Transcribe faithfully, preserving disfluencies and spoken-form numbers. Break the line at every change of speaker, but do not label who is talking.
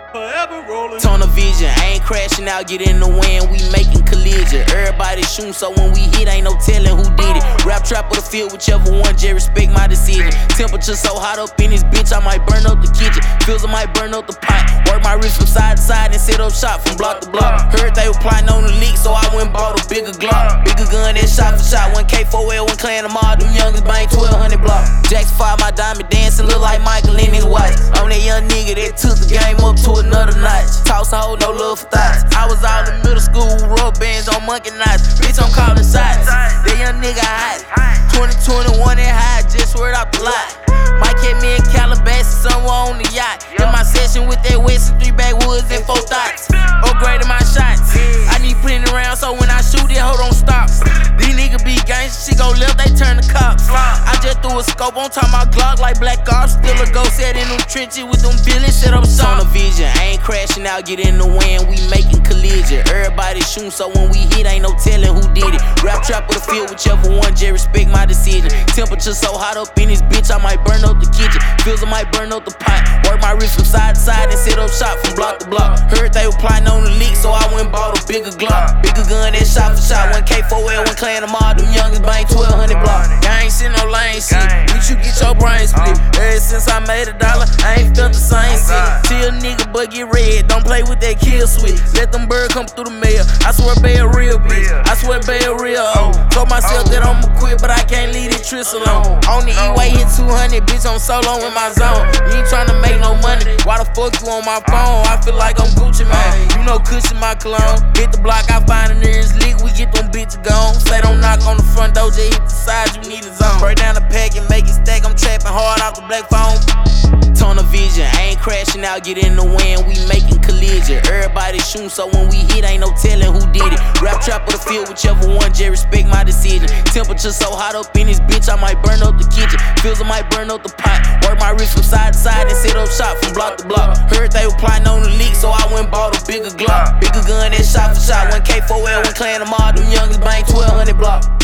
Forever rolling.
Tunnel vision, I ain't crashing out, get in the wind, we making collision. Everybody shooting, so when we hit, ain't no telling who did it. Rap trap or the field, whichever one, just respect my decision. Temperature so hot up in this bitch, I might burn up the kitchen. Feels I might burn up the pot. Work my wrist from side to side and set up shop from block to block. Heard they were plotting on the leak, so I went and bought a bigger Glock. Bigger gun that shot for shot, one K four L, one clan them all, them youngest bang twelve hundred block. Jackson five, my diamond dancing, look like Michael in his watch. I'm that young nigga that took the game up to another notch. Toss a hoe, no love for thoughts. I was all in middle school with rubber bands on monkey knots. Bitch, I'm calling shots. That young nigga hot. twenty twenty-one and high, just word out the lot. Mike hit me in Calabasas, somewhere on the yacht. In my session with that Wesson, three backwoods and four thoughts. Upgrading my shots. I need putting around so when I shoot it, hold on, stop. These niggas be gangsters, she go left, they turn the cops. I just threw a scope on top my Glock like Black Ops. Still a ghost set in them trenches with them villains, set up shop. Tunnel vision, I ain't crashing out, get in the wind, we making collision. Everybody shooting, so when we hit, ain't no telling who did it. Rap trap or the field, whichever one, just respect my decision. Temperature so hot up in this bitch, I might burn up the kitchen. Feels I might burn up the pot. Work my wrist from side to side and set up shop from block to block. Heard they were plotting on the leak, so I went and bought a bigger Glock. Bigger gun that shot for shot, one K four L, one clan them all, them youngest bang twelve hundred block. I ain't seen no lane shit, bitch, you get your brain split. Ever since I made a dollar, I ain't felt the same shit. Chill nigga, but get red, don't play with that kill switch. Let them birds come through the mail, I swear Bay a real bitch, I swear Bay a real hoe. Told myself that I'ma quit, but I can't leave this tris alone. On the E-way hit two hundred, bitch, I'm solo in my zone. You ain't tryna make no money, why the fuck you on my phone? I feel like I'm Gucci, man. You know Cushion my cologne. Hit the block, I find the nearest lick, we get them bitches gone. Say don't knock on the front door, just hit the side, you need a zone. Break down the pack and make it stack, I'm trapping hard off the black phone. Tunnel vision, I ain't crashing out, get in the wind, we making collision. Everybody shooting, so when we hit, ain't no telling who did it. Rap trap or the field, whichever one, just respect my decision. Temperature so hot up in this bitch, I might burn up the kitchen. Feels I might burn up the pot. Work my wrist from side to side and set up shop from block to block. Heard they were plotting on the leak, so I went and bought a bigger Glock. Bigger gun that shot for shot, one K four L, one clan them all, them youngest bang twelve hundred block.